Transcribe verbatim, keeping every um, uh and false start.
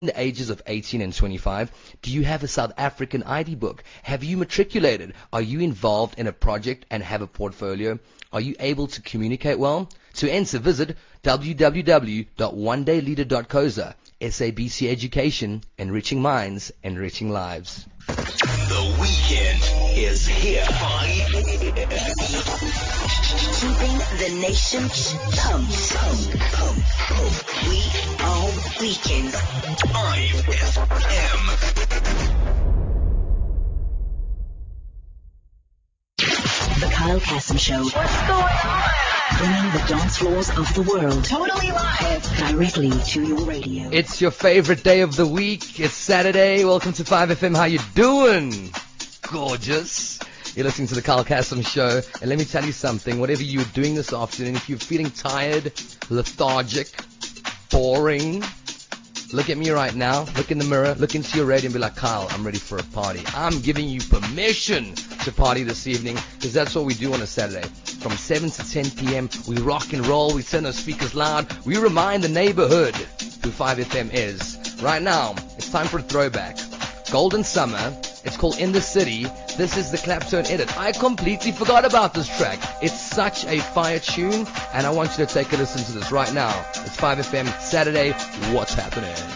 the ages of eighteen and twenty-five? Do you have a South African I D book? Have you matriculated? Are you involved in a project and have a portfolio? Are you able to communicate well? To enter, visit w w w dot one day leader dot co za. S A B C Education, enriching minds, enriching lives. The weekend is here. Keeping the nation pumped. We are weekends. five F M. The Kyle Kasem Show. What's going on? Bringing the dance floors of the world Totally live. directly to your radio. It's your favorite day of the week. It's Saturday. Welcome to five F M. How you doing? Gorgeous. You're listening to the Kyle Kasem Show. And let me tell you something. Whatever you're doing this afternoon, if you're feeling tired, lethargic, boring, look at me right now. Look in the mirror. Look into your radio and be like, Kyle, I'm ready for a party. I'm giving you permission to party this evening because that's what we do on a Saturday. From seven to ten p.m., we rock and roll. We turn our speakers loud. We remind the neighborhood who five F M is. Right now, it's time for a throwback. Golden Summer. It's called In the City. This is the Claptone edit. I completely forgot about this track. It's such a fire tune, and I want you to take a listen to this right now. It's five F M Saturday. What's happening?